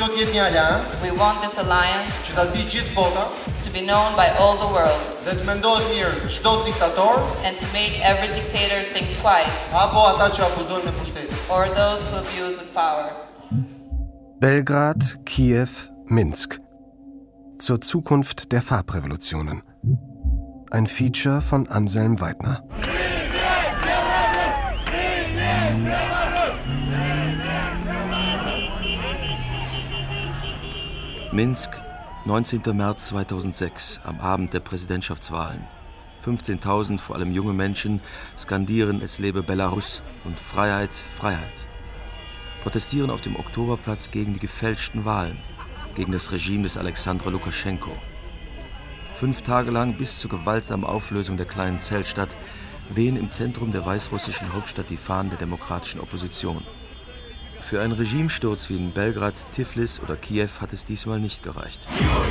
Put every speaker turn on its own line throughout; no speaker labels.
We want this alliance to be known by all the world and to make every dictator think twice or those who abuse with power.
Belgrad, Kiew, Minsk. Zur Zukunft der Farbrevolutionen. Ein Feature von Anselm Weidner.
Minsk, 19. März 2006, am Abend der Präsidentschaftswahlen. 15.000, vor allem junge Menschen, skandieren "Es lebe Belarus" und "Freiheit, Freiheit". Protestieren auf dem Oktoberplatz gegen die gefälschten Wahlen, gegen das Regime des Alexander Lukaschenko. 5 Tage lang bis zur gewaltsamen Auflösung der kleinen Zeltstadt wehen im Zentrum der weißrussischen Hauptstadt die Fahnen der demokratischen Opposition. Für einen Regimesturz wie in Belgrad, Tiflis oder Kiew hat es diesmal nicht gereicht.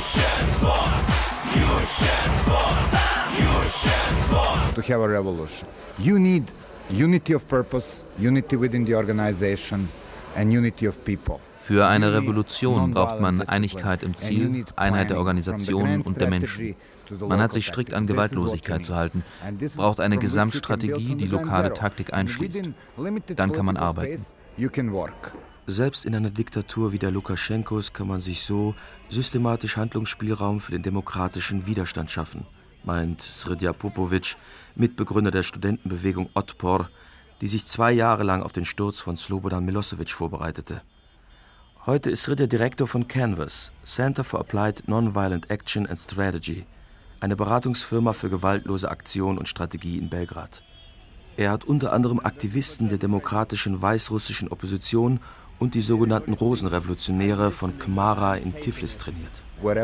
To have a revolution, you need unity of purpose, unity within the organization and unity of people.
Für eine Revolution braucht man Einigkeit im Ziel, Einheit der Organisation und der Menschen. Man hat sich strikt an Gewaltlosigkeit zu halten, braucht eine Gesamtstrategie, die lokale Taktik einschließt. Dann kann man arbeiten.
Selbst in einer Diktatur wie der Lukaschenkos kann man sich so systematisch Handlungsspielraum für den demokratischen Widerstand schaffen, meint Srdja Popovic, Mitbegründer der Studentenbewegung Otpor, die sich 2 Jahre lang auf den Sturz von Slobodan Milosevic vorbereitete. Heute ist Srdja Direktor von Canvas, Center for Applied Nonviolent Action and Strategy, eine Beratungsfirma für gewaltlose Aktion und Strategie in Belgrad. Er hat unter anderem Aktivisten der demokratischen weißrussischen Opposition und die sogenannten Rosenrevolutionäre von Kmara in Tiflis trainiert.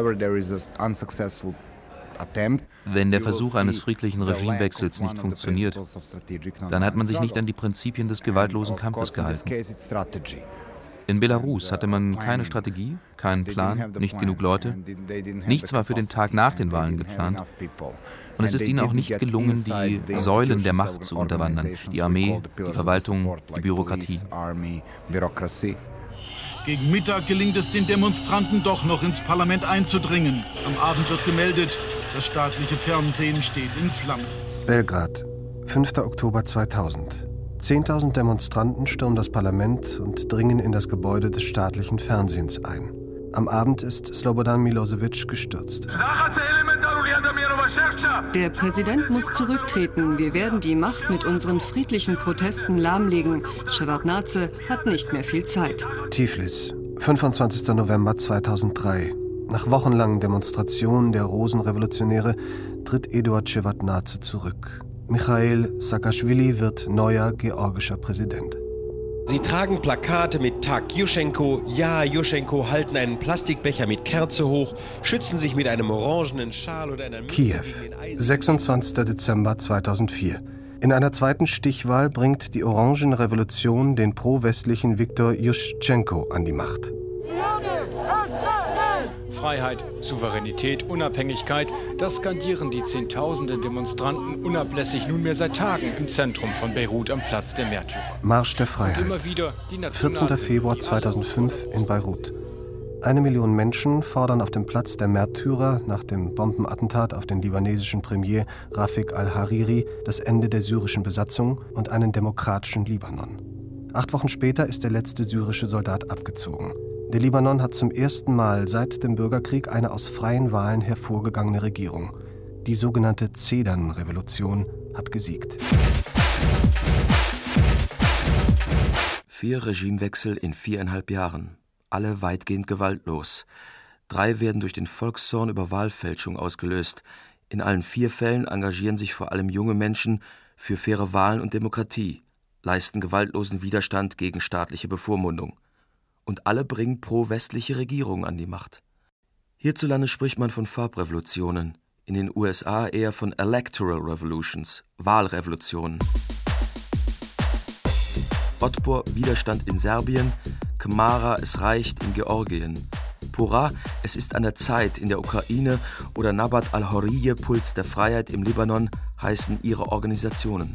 Wenn der Versuch eines friedlichen Regimewechsels nicht funktioniert, dann hat man sich nicht an die Prinzipien des gewaltlosen Kampfes gehalten. In Belarus hatte man keine Strategie, keinen Plan, nicht genug Leute. Nichts war für den Tag nach den Wahlen geplant. Und es ist ihnen auch nicht gelungen, die Säulen der Macht zu unterwandern. Die Armee, die Verwaltung, die Bürokratie.
Gegen Mittag gelingt es den Demonstranten doch noch ins Parlament einzudringen. Am Abend wird gemeldet, das staatliche Fernsehen steht in Flammen.
Belgrad, 5. Oktober 2000. 10.000 Demonstranten stürmen das Parlament und dringen in das Gebäude des staatlichen Fernsehens ein. Am Abend ist Slobodan Milosevic gestürzt.
Der Präsident muss zurücktreten. Wir werden die Macht mit unseren friedlichen Protesten lahmlegen. Shevardnadze hat nicht mehr viel Zeit.
Tiflis, 25. November 2003. Nach wochenlangen Demonstrationen der Rosenrevolutionäre tritt Eduard Shevardnadze zurück. Michail Saakaschwili wird neuer georgischer Präsident.
Sie tragen Plakate mit Tag Juschenko, ja Juschenko, halten einen Plastikbecher mit Kerze hoch, schützen sich mit einem orangenen Schal oder einer...
Kiew, 26. Dezember 2004. In einer zweiten Stichwahl bringt die Orangenrevolution den pro-westlichen Viktor Juschenko an die Macht.
Freiheit, Souveränität, Unabhängigkeit, das skandieren die Zehntausenden Demonstranten unablässig nunmehr seit Tagen im Zentrum von Beirut am Platz der Märtyrer.
Marsch der Freiheit, 14. Februar 2005 in Beirut. 1 Million Menschen fordern auf dem Platz der Märtyrer nach dem Bombenattentat auf den libanesischen Premier Rafik al-Hariri das Ende der syrischen Besatzung und einen demokratischen Libanon. 8 Wochen später ist der letzte syrische Soldat abgezogen. Der Libanon hat zum ersten Mal seit dem Bürgerkrieg eine aus freien Wahlen hervorgegangene Regierung. Die sogenannte Zedern-Revolution hat gesiegt.
4 Regimewechsel in 4,5 Jahren. Alle weitgehend gewaltlos. 3 werden durch den Volkszorn über Wahlfälschung ausgelöst. In allen 4 Fällen engagieren sich vor allem junge Menschen für faire Wahlen und Demokratie, leisten gewaltlosen Widerstand gegen staatliche Bevormundung. Und alle bringen pro-westliche Regierungen an die Macht. Hierzulande spricht man von Farbrevolutionen, in den USA eher von Electoral Revolutions, Wahlrevolutionen. Otpor, Widerstand in Serbien, Kmara, es reicht in Georgien. Pura, es ist an der Zeit in der Ukraine oder Nabat al-Horiye, Puls der Freiheit im Libanon, heißen ihre Organisationen.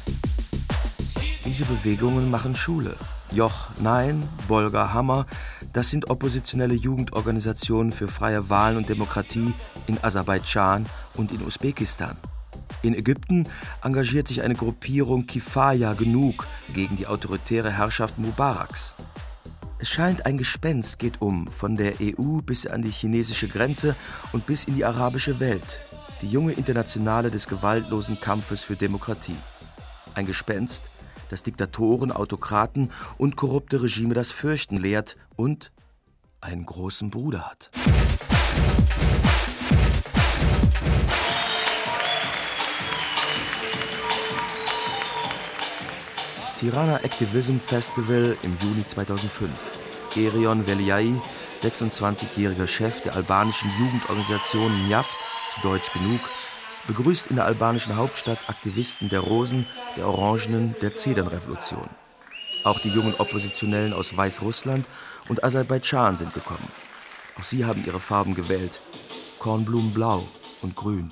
Diese Bewegungen machen Schule. Joch Nein, Bolgar Hammer, Das sind oppositionelle Jugendorganisationen für freie Wahlen und Demokratie in Aserbaidschan und in Usbekistan. In Ägypten engagiert sich eine Gruppierung Kifaya Genug gegen die autoritäre Herrschaft Mubaraks. Es scheint, ein Gespenst geht um, von der EU bis an die chinesische Grenze und bis in die arabische Welt. Die junge Internationale des gewaltlosen Kampfes für Demokratie. Ein Gespenst, das Diktatoren, Autokraten und korrupte Regime das Fürchten lehrt und einen großen Bruder hat. Tirana Activism Festival im Juni 2005. Erion Veliai, 26-jähriger Chef der albanischen Jugendorganisation Njaft, zu Deutsch Genug, begrüßt in der albanischen Hauptstadt Aktivisten der Rosen, der Orangenen, der Zedernrevolution. Auch die jungen Oppositionellen aus Weißrussland und Aserbaidschan sind gekommen. Auch sie haben ihre Farben gewählt: Kornblumenblau und Grün.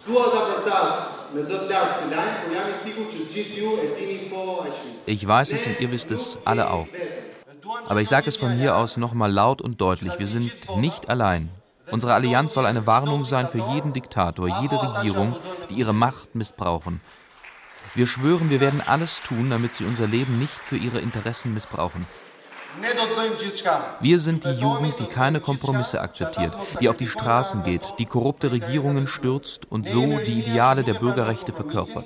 Ich weiß es und ihr wisst es alle auch. Aber ich sage es von hier aus nochmal laut und deutlich: Wir sind nicht allein. Unsere Allianz soll eine Warnung sein für jeden Diktator, jede Regierung, die ihre Macht missbrauchen. Wir schwören, wir werden alles tun, damit sie unser Leben nicht für ihre Interessen missbrauchen. Wir sind die Jugend, die keine Kompromisse akzeptiert, die auf die Straßen geht, die korrupte Regierungen stürzt und so die Ideale der Bürgerrechte verkörpert.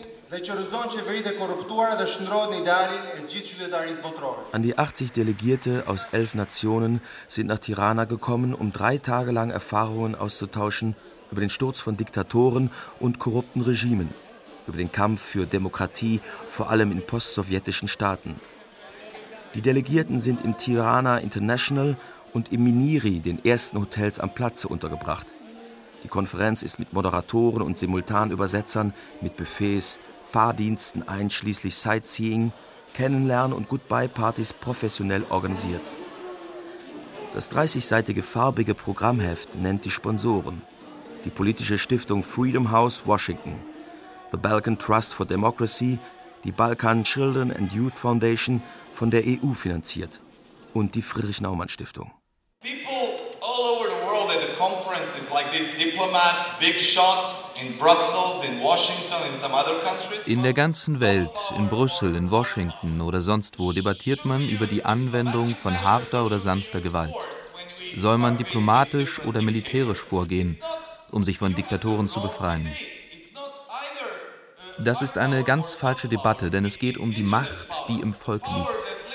An die 80 Delegierte aus 11 Nationen sind nach Tirana gekommen, um 3 Tage lang Erfahrungen auszutauschen über den Sturz von Diktatoren und korrupten Regimen, über den Kampf für Demokratie, vor allem in postsowjetischen Staaten. Die Delegierten sind im Tirana International und im Miniri, den ersten Hotels am Platze, untergebracht. Die Konferenz ist mit Moderatoren und Simultanübersetzern, mit Buffets, Fahrdiensten einschließlich Sightseeing, Kennenlernen und Goodbye-Partys professionell organisiert. Das 30-seitige farbige Programmheft nennt die Sponsoren: die politische Stiftung Freedom House Washington, The Balkan Trust for Democracy, die Balkan Children and Youth Foundation, von der EU finanziert, und die Friedrich-Naumann-Stiftung.
People all over the world at the conferences, like these diplomats, big shots in Brussels, in Washington, in some other countries.
In der ganzen Welt, in Brüssel, in Washington oder sonst wo, debattiert man über die Anwendung von harter oder sanfter Gewalt. Soll man diplomatisch oder militärisch vorgehen, um sich von Diktatoren zu befreien? Das ist eine ganz falsche Debatte, denn es geht um die Macht, die im Volk liegt.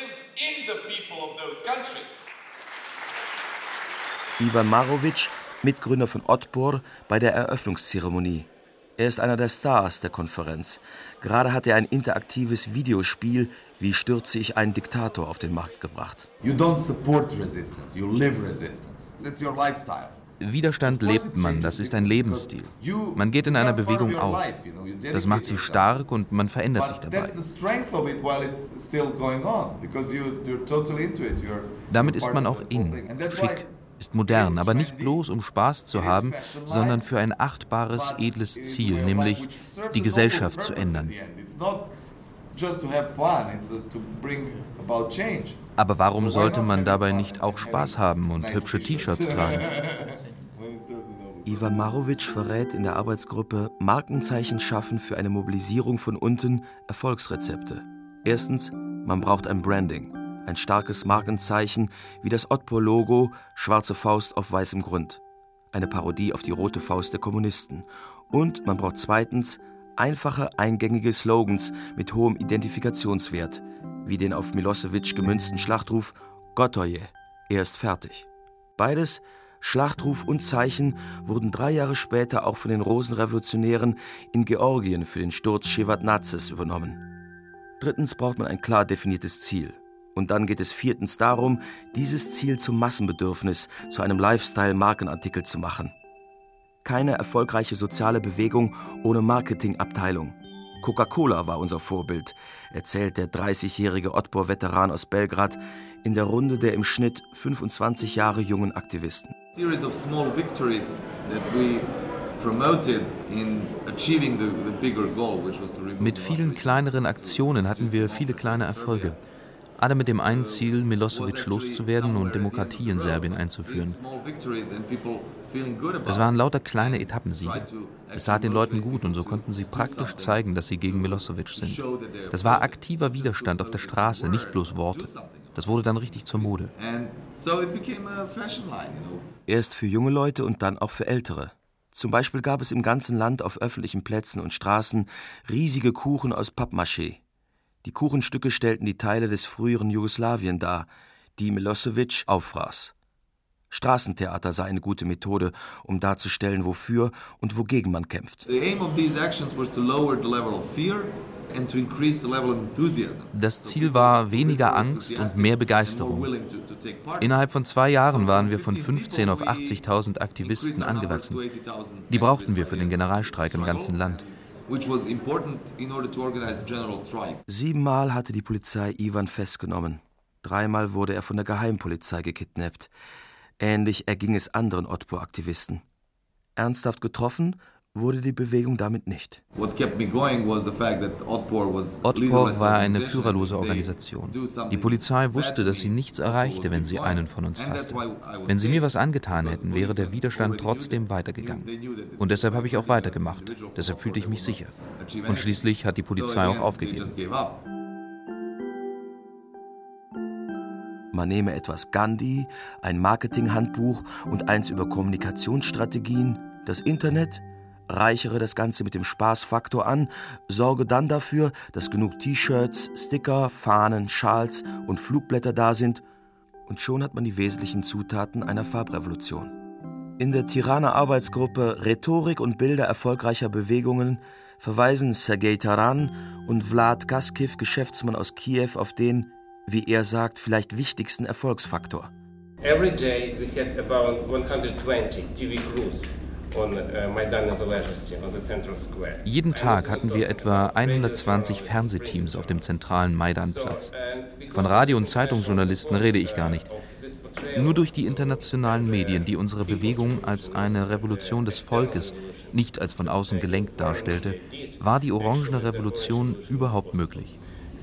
Ivan Marovic, Mitgründer von Otpor, bei der Eröffnungszeremonie. Er ist einer der Stars der Konferenz. Gerade hat er ein interaktives Videospiel "Wie stürze ich einen Diktator" auf den Markt gebracht.
You don't support resistance, you live resistance. That's your lifestyle.
Widerstand lebt man, das ist ein Lebensstil. Man geht in einer Bewegung auf. Das macht sie stark und man verändert sich dabei. Damit ist man auch in, schick, ist modern, aber nicht bloß um Spaß zu haben, sondern für ein achtbares, edles Ziel, nämlich die Gesellschaft zu ändern. Aber warum sollte man dabei nicht auch Spaß haben und hübsche T-Shirts tragen?
Ivan Marovic verrät in der Arbeitsgruppe Markenzeichen schaffen für eine Mobilisierung von unten Erfolgsrezepte. Erstens, man braucht ein Branding, ein starkes Markenzeichen wie das Otpor-Logo, schwarze Faust auf weißem Grund. Eine Parodie auf die rote Faust der Kommunisten. Und man braucht zweitens einfache, eingängige Slogans mit hohem Identifikationswert, wie den auf Milosevic gemünzten Schlachtruf "Gotoje", er ist fertig. Beides, Schlachtruf und Zeichen, wurden 3 Jahre später auch von den Rosenrevolutionären in Georgien für den Sturz Shevardnadzes übernommen. Drittens braucht man ein klar definiertes Ziel. Und dann geht es viertens darum, dieses Ziel zum Massenbedürfnis, zu einem Lifestyle-Markenartikel zu machen. Keine erfolgreiche soziale Bewegung ohne Marketingabteilung. Coca-Cola war unser Vorbild, erzählt der 30-jährige Otpor-Veteran aus Belgrad in der Runde der im Schnitt 25 Jahre jungen Aktivisten.
Mit vielen kleineren Aktionen hatten wir viele kleine Erfolge. Alle mit dem einen Ziel, Milosevic loszuwerden und Demokratie in Serbien einzuführen. Es waren lauter kleine Etappensiege. Es tat den Leuten gut und so konnten sie praktisch zeigen, dass sie gegen Milosevic sind. Das war aktiver Widerstand auf der Straße, nicht bloß Worte. Das wurde dann richtig zur Mode.
Erst für junge Leute und dann auch für Ältere. Zum Beispiel gab es im ganzen Land auf öffentlichen Plätzen und Straßen riesige Kuchen aus Pappmaché. Die Kuchenstücke stellten die Teile des früheren Jugoslawien dar, die Milosevic auffraß. Straßentheater sei eine gute Methode, um darzustellen, wofür und wogegen man kämpft.
Das Ziel war weniger Angst und mehr Begeisterung. Innerhalb von 2 Jahren waren wir von 15 auf 80.000 Aktivisten angewachsen. Die brauchten wir für den Generalstreik im ganzen Land.
7-mal hatte die Polizei Ivan festgenommen. 3-mal wurde er von der Geheimpolizei gekidnappt. Ähnlich erging es anderen Otpor-Aktivisten. Ernsthaft getroffen wurde die Bewegung damit nicht.
Otpor war eine führerlose Organisation. Die Polizei wusste, dass sie nichts erreichte, wenn sie einen von uns fasste. Wenn sie mir was angetan hätten, wäre der Widerstand trotzdem weitergegangen. Und deshalb habe ich auch weitergemacht. Deshalb fühlte ich mich sicher. Und schließlich hat die Polizei auch aufgegeben.
Man nehme etwas Gandhi, ein Marketinghandbuch und eins über Kommunikationsstrategien, das Internet, reichere das Ganze mit dem Spaßfaktor an, sorge dann dafür, dass genug T-Shirts, Sticker, Fahnen, Schals und Flugblätter da sind und schon hat man die wesentlichen Zutaten einer Farbrevolution. In der Tirana Arbeitsgruppe Rhetorik und Bilder erfolgreicher Bewegungen verweisen Sergei Taran und Vlad Gaskiv, Geschäftsmann aus Kiew, auf den, wie er sagt, vielleicht wichtigsten Erfolgsfaktor.
Every day we had about 120 TV crews.
Jeden Tag hatten wir etwa 120 Fernsehteams auf dem zentralen Maidanplatz. Von Radio- und Zeitungsjournalisten rede ich gar nicht. Nur durch die internationalen Medien, die unsere Bewegung als eine Revolution des Volkes, nicht als von außen gelenkt darstellte, war die Orangene Revolution überhaupt möglich.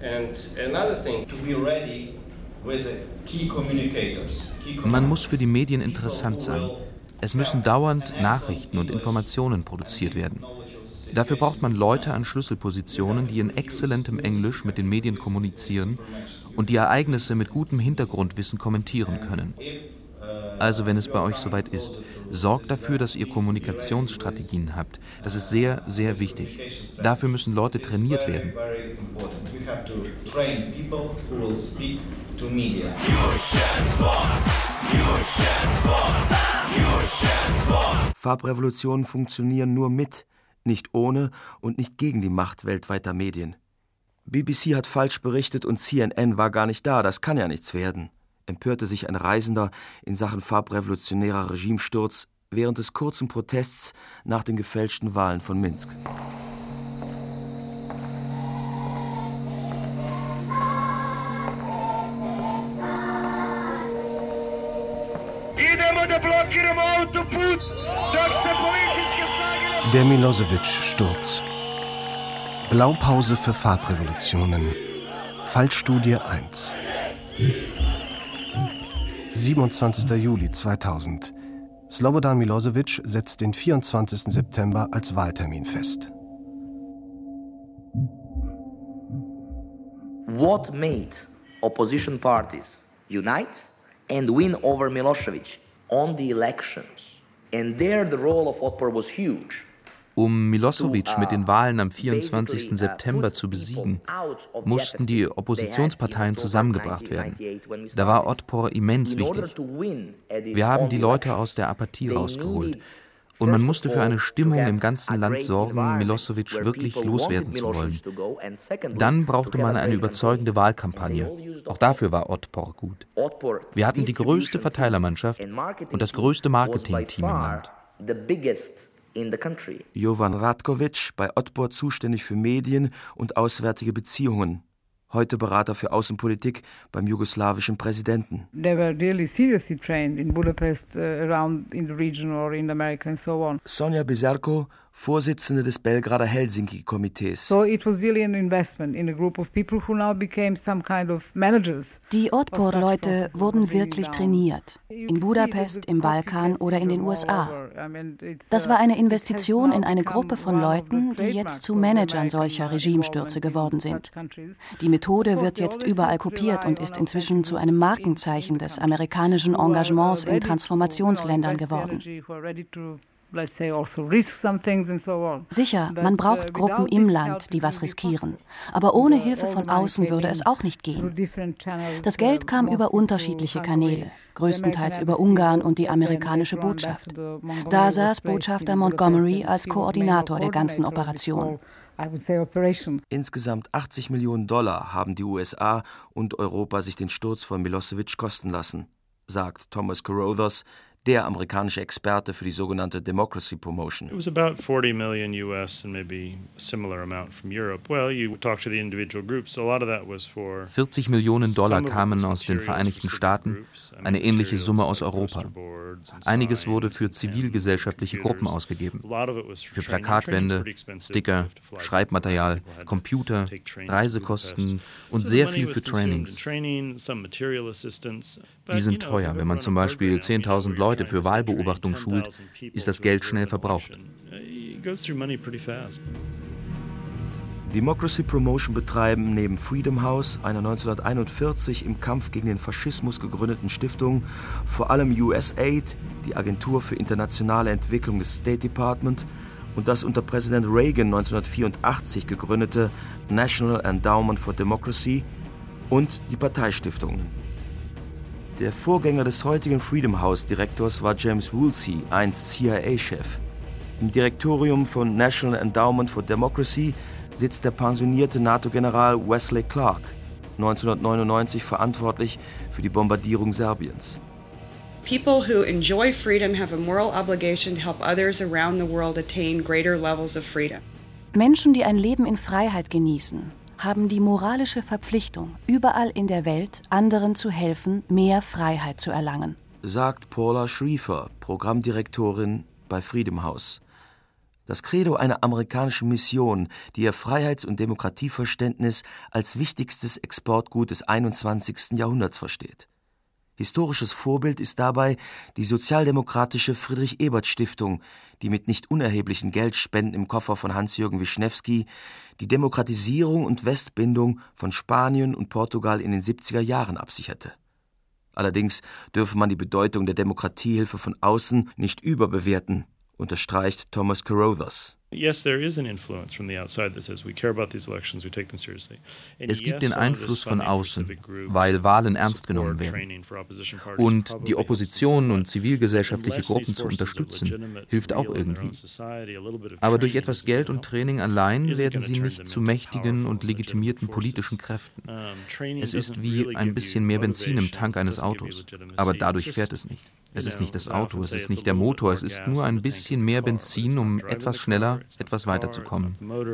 Man muss für die Medien interessant sein. Es müssen dauernd Nachrichten und Informationen produziert werden. Dafür braucht man Leute an Schlüsselpositionen, die in exzellentem Englisch mit den Medien kommunizieren und die Ereignisse mit gutem Hintergrundwissen kommentieren können. Also wenn es bei euch soweit ist, sorgt dafür, dass ihr Kommunikationsstrategien habt. Das ist sehr, sehr wichtig. Dafür müssen Leute trainiert werden.
Farbrevolutionen funktionieren nur mit, nicht ohne und nicht gegen die Macht weltweiter Medien. BBC hat falsch berichtet und CNN war gar nicht da, das kann ja nichts werden, empörte sich ein Reisender in Sachen farbrevolutionärer Regimesturz während des kurzen Protests nach den gefälschten Wahlen von Minsk.
Der Milosevic-Sturz. Blaupause für Farbrevolutionen. Fallstudie 1. 27. Juli 2000. Slobodan Milosevic setzt den 24. September als Wahltermin fest.
What made opposition parties unite and win over Milosevic on the elections? And there the role of Otpor was huge.
Um Milosevic mit den Wahlen am 24. September zu besiegen, mussten die Oppositionsparteien zusammengebracht werden. Da war Otpor immens wichtig. Wir haben die Leute aus der Apathie rausgeholt. Und man musste für eine Stimmung im ganzen Land sorgen, Milosevic wirklich loswerden zu wollen. Dann brauchte man eine überzeugende Wahlkampagne. Auch dafür war Otpor gut. Wir hatten die größte Verteilermannschaft und das größte Marketingteam im Land.
Jovan Ratkovic, bei Otpor zuständig für Medien und auswärtige Beziehungen. Heute Berater für Außenpolitik beim jugoslawischen Präsidenten. Sonja Bizerko, Vorsitzende des Belgrader Helsinki-Komitees.
Die Otpor-Leute wurden wirklich trainiert. In Budapest, im Balkan oder in den USA. Das war eine Investition in eine Gruppe von Leuten, die jetzt zu Managern solcher Regimestürze geworden sind. Die Methode wird jetzt überall kopiert und ist inzwischen zu einem Markenzeichen des amerikanischen Engagements in Transformationsländern geworden. Sicher, man braucht Gruppen im Land, die was riskieren. Aber ohne Hilfe von außen würde es auch nicht gehen. Das Geld kam über unterschiedliche Kanäle, größtenteils über Ungarn und die amerikanische Botschaft. Da saß Botschafter Montgomery als Koordinator der ganzen Operation.
Insgesamt $80 Millionen haben die USA und Europa sich den Sturz von Milosevic kosten lassen, sagt Thomas Carothers, der amerikanische Experte für die sogenannte Democracy Promotion.
It was about 40 million US and maybe a similar amount from Europe. Well, you talk to the individual groups, so a lot of that was for
40 Millionen Dollar kamen aus den Vereinigten Staaten, eine ähnliche Summe aus Europa. Einiges wurde für zivilgesellschaftliche Gruppen ausgegeben. Für Plakatwände, Sticker, Schreibmaterial, Computer, Reisekosten und sehr viel für Trainings. Die sind teuer. Wenn man zum Beispiel 10.000 Leute für Wahlbeobachtung schult, ist das Geld schnell verbraucht.
Democracy Promotion betreiben neben Freedom House, einer 1941 im Kampf gegen den Faschismus gegründeten Stiftung, vor allem USAID, die Agentur für internationale Entwicklung des State Department, und das unter Präsident Reagan 1984 gegründete National Endowment for Democracy und die Parteistiftungen. Der Vorgänger des heutigen Freedom House-Direktors war James Woolsey, einst CIA-Chef. Im Direktorium von National Endowment for Democracy sitzt der pensionierte NATO-General Wesley Clark, 1999 verantwortlich für die Bombardierung Serbiens.
People who enjoy freedom have a moral obligation to help others around the world attain greater levels of freedom.
Menschen, die ein Leben in Freiheit genießen, haben die moralische Verpflichtung, überall in der Welt anderen zu helfen, mehr Freiheit zu erlangen,
sagt Paula Schriefer, Programmdirektorin bei Freedom House. Das Credo einer amerikanischen Mission, die ihr Freiheits- und Demokratieverständnis als wichtigstes Exportgut des 21. Jahrhunderts versteht. Historisches Vorbild ist dabei die sozialdemokratische Friedrich-Ebert-Stiftung, die mit nicht unerheblichen Geldspenden im Koffer von Hans-Jürgen Wischnewski die Demokratisierung und Westbindung von Spanien und Portugal in den 70er Jahren absicherte. Allerdings dürfe man die Bedeutung der Demokratiehilfe von außen nicht überbewerten, unterstreicht Thomas Carothers.
Es
gibt den Einfluss von außen, weil Wahlen ernst genommen werden. Und die Opposition und zivilgesellschaftliche Gruppen zu unterstützen, hilft auch irgendwie. Aber durch etwas Geld und Training allein werden sie nicht zu mächtigen und legitimierten politischen Kräften. Es ist wie ein bisschen mehr Benzin im Tank eines Autos, aber dadurch fährt es nicht. Es ist nicht das Auto, es ist nicht der Motor, es ist nur ein bisschen mehr Benzin, um etwas schneller, etwas weiter zu kommen.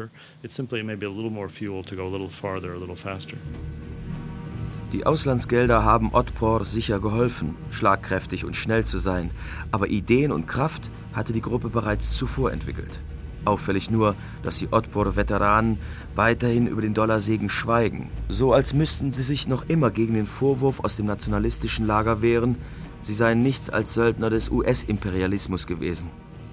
Die Auslandsgelder haben Otpor sicher geholfen, schlagkräftig und schnell zu sein, aber Ideen und Kraft hatte die Gruppe bereits zuvor entwickelt. Auffällig nur, dass die Otpor-Veteranen weiterhin über den Dollarsegen schweigen, so als müssten sie sich noch immer gegen den Vorwurf aus dem nationalistischen Lager wehren, sie seien nichts als Söldner des US-Imperialismus gewesen.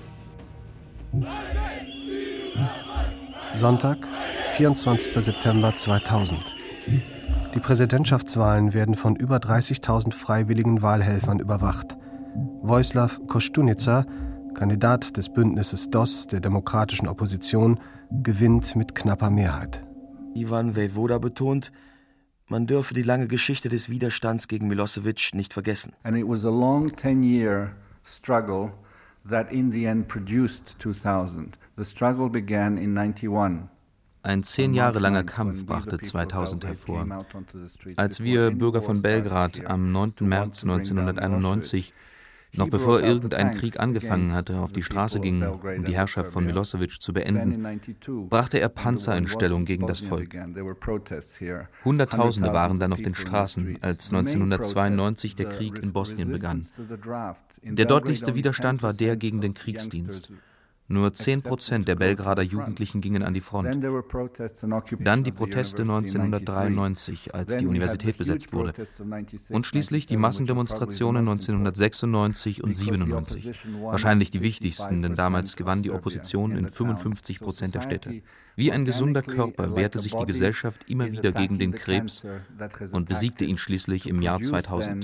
Sonntag, 24. September 2000. Die Präsidentschaftswahlen werden von über 30.000 freiwilligen Wahlhelfern überwacht. Vojislav Koštunica, Kandidat des Bündnisses DOS der demokratischen Opposition, gewinnt mit knapper Mehrheit.
Ivan Vejvoda betont, man dürfe die lange Geschichte des Widerstands gegen Milosevic nicht vergessen.
And it was a long 10-year struggle that in the end produced 2000. The struggle began in 91.
Ein 10 Jahre langer Kampf brachte 2000 hervor. Als wir Bürger von Belgrad am 9. März 1991, noch bevor irgendein Krieg angefangen hatte, auf die Straße gingen, um die Herrschaft von Milosevic zu beenden, brachte er Panzer in Stellung gegen das Volk. Hunderttausende waren dann auf den Straßen, als 1992 der Krieg in Bosnien begann. Der deutlichste Widerstand war der gegen den Kriegsdienst. Nur 10% der Belgrader Jugendlichen gingen an die Front. Dann die Proteste 1993, als die Universität besetzt wurde. Und schließlich die Massendemonstrationen 1996 und 1997. Wahrscheinlich die wichtigsten, denn damals gewann die Opposition in 55% der Städte. Wie ein gesunder Körper wehrte sich die Gesellschaft immer wieder gegen den Krebs und besiegte ihn schließlich im Jahr 2000.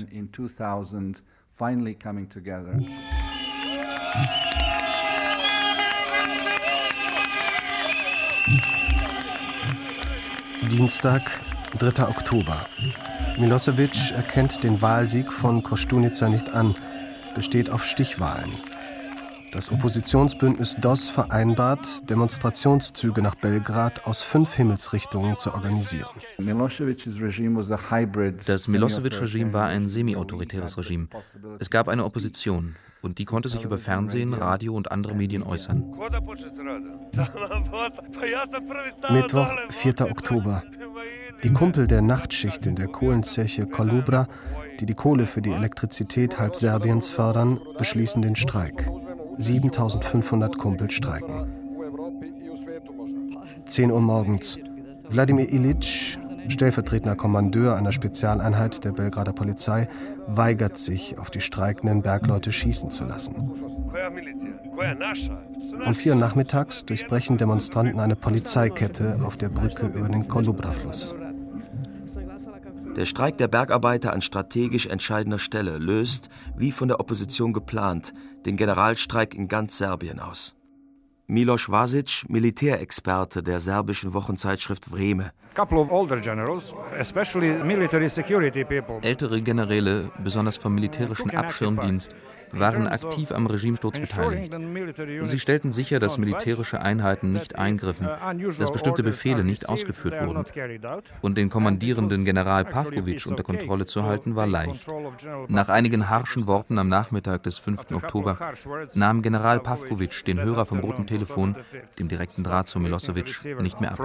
Dienstag, 3. Oktober. Milosevic erkennt den Wahlsieg von Koštunica nicht an, besteht auf Stichwahlen. Das Oppositionsbündnis DOS vereinbart, Demonstrationszüge nach Belgrad aus 5 Himmelsrichtungen zu organisieren.
Das Milosevic-Regime war ein semi-autoritäres Regime. Es gab eine Opposition und die konnte sich über Fernsehen, Radio und andere Medien äußern.
Mittwoch, 4. Oktober. Die Kumpel der Nachtschicht in der Kohlenzeche Kolubra, die Kohle für die Elektrizität halb Serbiens fördern, beschließen den Streik. 7500 Kumpel streiken. 10 Uhr morgens. Wladimir Ilić, stellvertretender Kommandeur einer Spezialeinheit der Belgrader Polizei, weigert sich, auf die streikenden Bergleute schießen zu lassen. Um 4 Uhr nachmittags durchbrechen Demonstranten eine Polizeikette auf der Brücke über den Kolubra-Fluss.
Der Streik der Bergarbeiter an strategisch entscheidender Stelle löst, wie von der Opposition geplant, den Generalstreik in ganz Serbien aus. Miloš Vasić, Militärexperte der serbischen Wochenzeitschrift Vreme.
Ältere Generäle, besonders vom militärischen Abschirmdienst, waren aktiv am Regimesturz beteiligt. Sie stellten sicher, dass militärische Einheiten nicht eingriffen, dass bestimmte Befehle nicht ausgeführt wurden. Und den kommandierenden General Pavković unter Kontrolle zu halten, war leicht. Nach einigen harschen Worten am Nachmittag des 5. Oktober nahm General Pavković den Hörer vom roten Telefon, dem direkten Draht zu Milosevic, nicht mehr ab.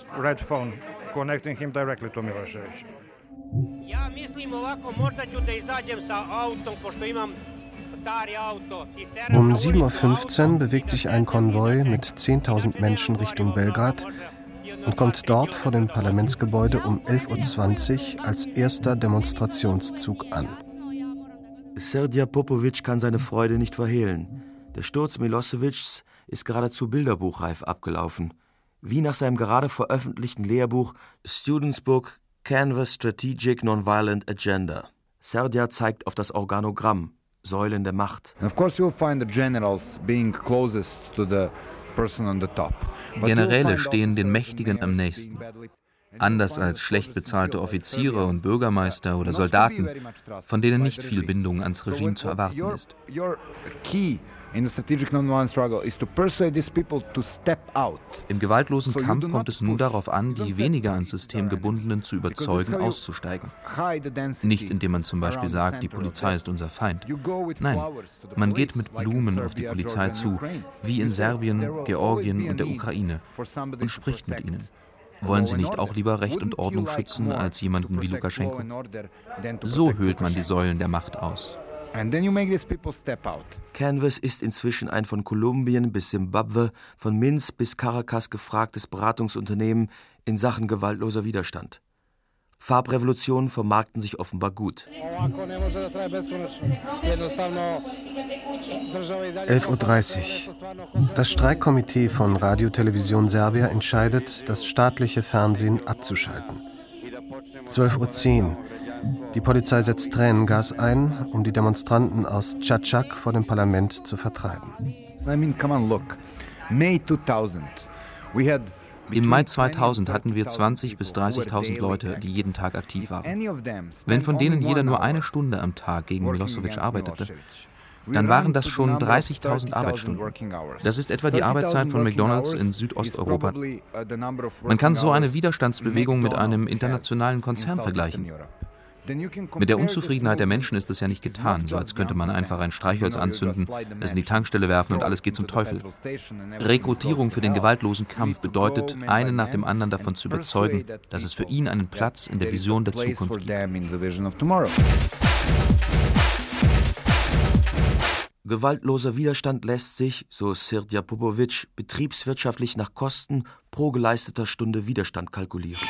Um 7.15 Uhr bewegt sich ein Konvoi mit 10.000 Menschen Richtung Belgrad und kommt dort vor dem Parlamentsgebäude um 11.20 Uhr als erster Demonstrationszug an.
Srdja Popović kann seine Freude nicht verhehlen. Der Sturz Milosevics ist geradezu bilderbuchreif abgelaufen. Wie nach seinem gerade veröffentlichten Lehrbuch Students Book Canvas Strategic Nonviolent Agenda. Srdja zeigt auf das Organogramm, Säulen der Macht.
Generäle stehen den Mächtigen am nächsten. Anders als schlecht bezahlte Offiziere und Bürgermeister oder Soldaten, von denen nicht viel Bindung ans Regime zu erwarten ist. Im gewaltlosen Kampf kommt es nun darauf an, die weniger ans System gebundenen zu überzeugen, auszusteigen. Nicht indem man zum Beispiel sagt, die Polizei ist unser Feind. Nein, man geht mit Blumen auf die Polizei zu, wie in Serbien, Georgien und der Ukraine, und spricht mit ihnen. Wollen sie nicht auch lieber Recht und Ordnung schützen als jemanden wie Lukaschenko? So höhlt man die Säulen der Macht aus.
Canvas ist inzwischen ein von Kolumbien bis Simbabwe, von Minsk bis Caracas gefragtes Beratungsunternehmen in Sachen gewaltloser Widerstand. Farbrevolutionen vermarkten sich offenbar gut.
11.30 Uhr. Das Streikkomitee von Radio Television Serbia entscheidet, das staatliche Fernsehen abzuschalten. 12.10 Uhr. Die Polizei setzt Tränengas ein, um die Demonstranten aus Čačak vor dem Parlament zu vertreiben.
Im Mai 2000 hatten wir 20.000 bis 30.000 Leute, die jeden Tag aktiv waren. Wenn von denen jeder nur eine Stunde am Tag gegen Milosevic arbeitete, dann waren das schon 30.000 Arbeitsstunden. Das ist etwa die Arbeitszeit von McDonald's in Südosteuropa. Man kann so eine Widerstandsbewegung mit einem internationalen Konzern vergleichen. Mit der Unzufriedenheit der Menschen ist es ja nicht getan, so als könnte man einfach ein Streichholz anzünden, es in die Tankstelle werfen und alles geht zum Teufel. Rekrutierung für den gewaltlosen Kampf bedeutet, einen nach dem anderen davon zu überzeugen, dass es für ihn einen Platz in der Vision der Zukunft gibt.
Gewaltloser Widerstand lässt sich, so Srdja Popović, betriebswirtschaftlich nach Kosten pro geleisteter Stunde Widerstand kalkulieren.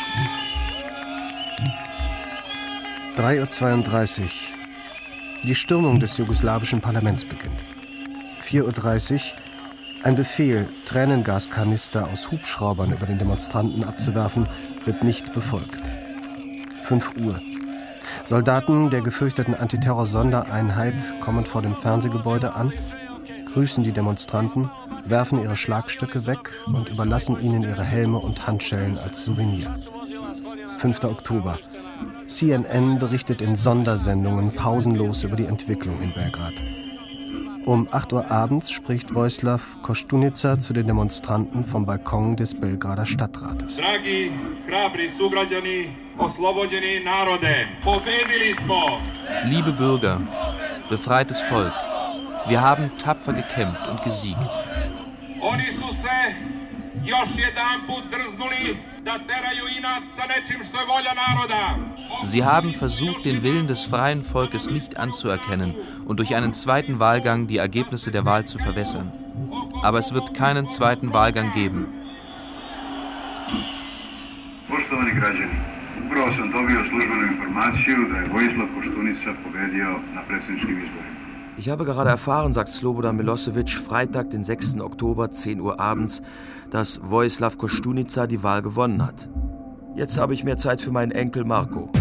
3:32 Uhr. Die Stürmung des jugoslawischen Parlaments beginnt. 4:30 Uhr. Ein Befehl, Tränengaskanister aus Hubschraubern über den Demonstranten abzuwerfen, wird nicht befolgt. 5 Uhr. Soldaten der gefürchteten Antiterror-Sondereinheit kommen vor dem Fernsehgebäude an, grüßen die Demonstranten, werfen ihre Schlagstöcke weg und überlassen ihnen ihre Helme und Handschellen als Souvenir. 5. Oktober. CNN berichtet in Sondersendungen pausenlos über die Entwicklung in Belgrad. Um 8 Uhr abends spricht Vojislav Koštunica zu den Demonstranten vom Balkon des Belgrader Stadtrates.
Dragi, hrabri sugrađani, oslobođeni narode, pobedili smo!
Liebe Bürger, befreites Volk, wir haben tapfer gekämpft und gesiegt.
Oni su se još jedanput drznuli da teraju inat sa nečim što je volja naroda.
Sie haben versucht, den Willen des freien Volkes nicht anzuerkennen und durch einen zweiten Wahlgang die Ergebnisse der Wahl zu verwässern. Aber es wird keinen zweiten Wahlgang geben.
Poštovani građani, upravo sam dobio službenu informaciju da je Vojislav Koštunica pobedio na predsjedničkim izborima.
Ich habe gerade erfahren, sagt Slobodan Milošević Freitag, den 6. Oktober, 10 Uhr abends, dass Vojislav Koštunica die Wahl gewonnen hat. Jetzt habe ich mehr Zeit für meinen Enkel Marko.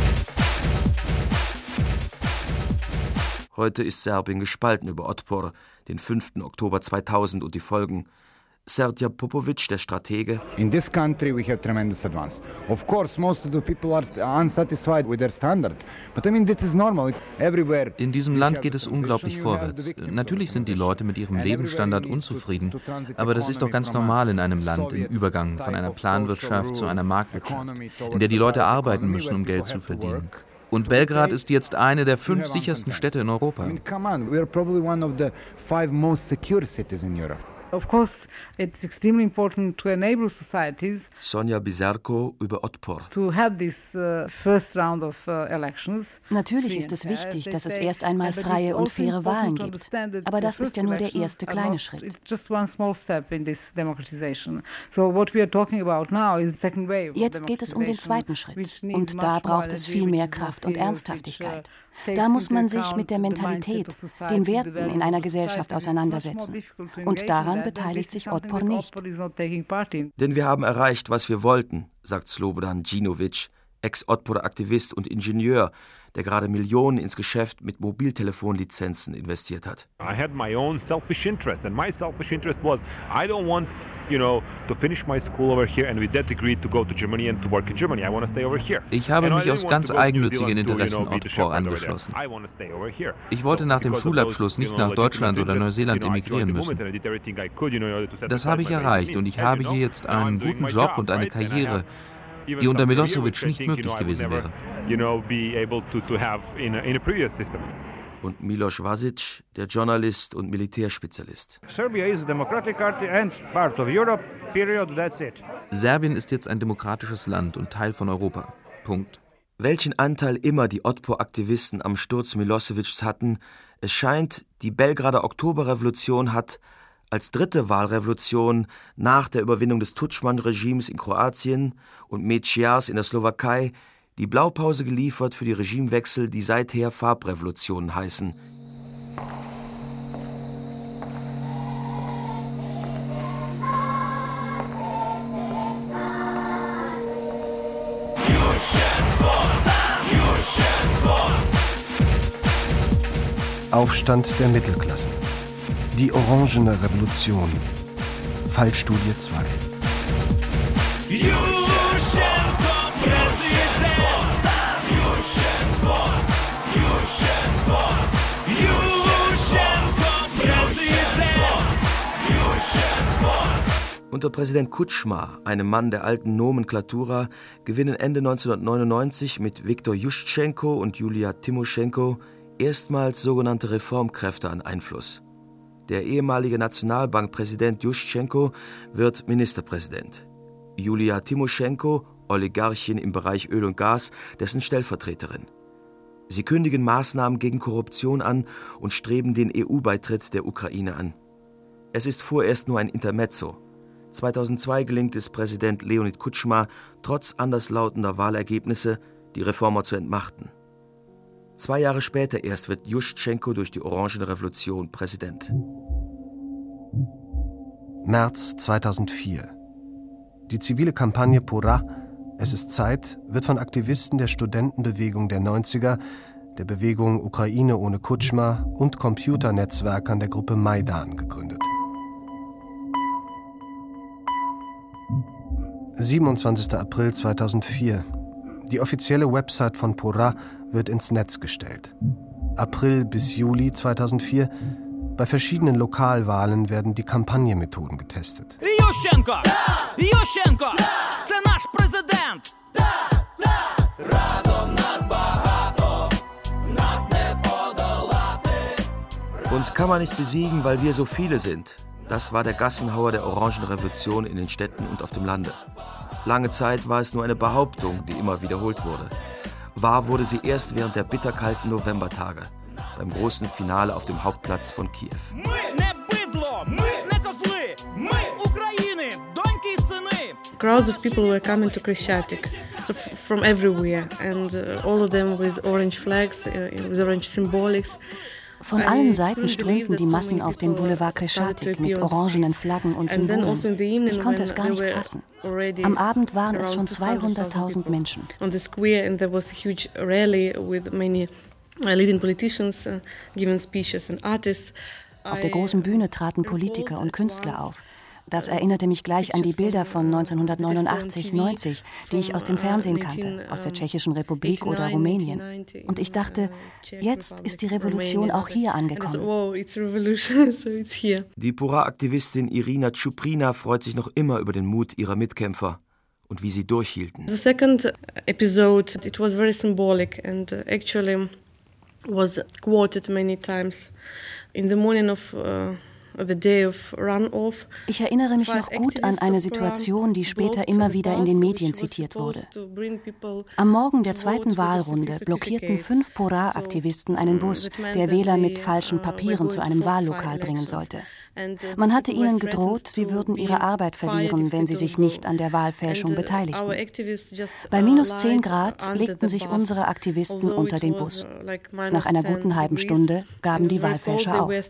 Heute ist Serbien gespalten über Otpor, den 5. Oktober 2000 und die Folgen. Srdja Popović, der Stratege.
In this country we have tremendous advance. Of course, most of the people are unsatisfied with their standard. But I mean, this is normal everywhere.
In diesem Land geht es unglaublich vorwärts. Natürlich sind die Leute mit ihrem Lebensstandard unzufrieden, aber das ist doch ganz normal in einem Land im Übergang von einer Planwirtschaft zu einer Marktwirtschaft, in der die Leute arbeiten müssen, um Geld zu verdienen. Und Belgrad ist jetzt eine der 5 sichersten Städte in Europa.
Come on, we are probably one of the 5 most secure cities in Europe.
Of course, it's extremely important to enable societies.
Sonja Bizerko über Otpor.
To have this first round of elections.
Natürlich ist es wichtig, dass es erst einmal freie und faire Wahlen gibt. Aber das ist ja nur der erste kleine Schritt.
It's just one small step in this democratization. So what we are talking about now is the second wave.
Jetzt geht es um den zweiten Schritt. Und da braucht es viel mehr Kraft und Ernsthaftigkeit. Da muss man sich mit der Mentalität, den Werten in einer Gesellschaft auseinandersetzen. Und daran beteiligt sich Otpor nicht.
Denn wir haben erreicht, was wir wollten, sagt Slobodan Djinović, Ex-Otpor-Aktivist und Ingenieur, der gerade Millionen ins Geschäft mit Mobiltelefonlizenzen investiert hat.
I had my own selfish interest, and my selfish interest was I don't want, to finish my school over here and with that degree to go to Germany and to work in Germany. I want to stay over here.
Ich habe mich aus ganz eigennützigen Interessen Otpor angeschlossen. Ich wollte nach dem Schulabschluss nicht nach Deutschland oder Neuseeland emigrieren müssen. Das habe ich erreicht und ich habe hier jetzt einen guten Job und eine Karriere, die unter Milošević nicht möglich gewesen wäre.
Und Miloš Vasić, der Journalist und Militärspezialist. Serbien ist jetzt ein demokratisches Land und Teil von Europa. Punkt. Welchen Anteil immer die Otpor-Aktivisten am Sturz Miloševićs hatten, es scheint, die Belgrader Oktoberrevolution hat als dritte Wahlrevolution nach der Überwindung des Tudjman-Regimes in Kroatien und Meciars in der Slowakei die Blaupause geliefert für die Regimewechsel, die seither Farbrevolutionen heißen.
Aufstand der Mittelklassen. Die Orangene Revolution. Fallstudie 2.
Unter Präsident Kutschma, einem Mann der alten Nomenklatura, gewinnen Ende 1999 mit Viktor Juschtschenko und Julia Timoschenko erstmals sogenannte Reformkräfte an Einfluss. Der ehemalige Nationalbankpräsident Juschtschenko wird Ministerpräsident. Julia Timoschenko, Oligarchin im Bereich Öl und Gas, dessen Stellvertreterin. Sie kündigen Maßnahmen gegen Korruption an und streben den EU-Beitritt der Ukraine an. Es ist vorerst nur ein Intermezzo. 2002 gelingt es Präsident Leonid Kutschma, trotz anderslautender Wahlergebnisse, die Reformer zu entmachten. 2 Jahre später erst wird Juschtschenko durch die Orangenrevolution Präsident.
März 2004. Die zivile Kampagne Pora, es ist Zeit, wird von Aktivisten der Studentenbewegung der 90er, der Bewegung Ukraine ohne Kutschma und Computernetzwerkern der Gruppe Maidan gegründet. 27. April 2004. Die offizielle Website von Pora wird ins Netz gestellt. April bis Juli 2004. Bei verschiedenen Lokalwahlen werden die Kampagnenmethoden getestet.
Ющенко! Ющенко! Це наш президент! Разом нас багато, нас не подолати.
Uns kann man nicht besiegen, weil wir so viele sind. Das war der Gassenhauer der Orangenrevolution in den Städten und auf dem Lande. Lange Zeit war es nur eine Behauptung, die immer wiederholt wurde. Wahr wurde sie erst während der bitterkalten Novembertage, beim großen Finale auf dem Hauptplatz von Kiew.
Crowds of people were coming to Krещатик, so from everywhere, and all of them with orange flags, with orange symbolics.
Von allen Seiten strömten die Massen auf den Boulevard Krещатик mit orangenen Flaggen und Symbolen. Ich konnte es gar nicht fassen. Am Abend waren es schon 200.000 Menschen.
On the square, and there was a huge rally with many leading politicians giving speeches and artists.
Auf der großen Bühne traten Politiker und Künstler auf. Das erinnerte mich gleich an die Bilder von 1989-90, die ich aus dem Fernsehen kannte, aus der Tschechischen Republik oder Rumänien. Und ich dachte, jetzt ist die Revolution auch hier angekommen.
Die Pora-Aktivistin Irina Tschuprina freut sich noch immer über den Mut ihrer Mitkämpfer und wie sie durchhielten.
The second episode, it was very symbolic and actually was quoted many times. In the morning of
Ich erinnere mich noch gut an eine Situation, die später immer wieder in den Medien zitiert wurde. Am Morgen der zweiten Wahlrunde blockierten 5 Pora-Aktivisten einen Bus, der Wähler mit falschen Papieren zu einem Wahllokal bringen sollte. Man hatte ihnen gedroht, sie würden ihre Arbeit verlieren, wenn sie sich nicht an der Wahlfälschung beteiligten. Bei minus 10 Grad legten sich unsere Aktivisten unter den Bus. Nach einer guten halben Stunde gaben die Wahlfälscher auf.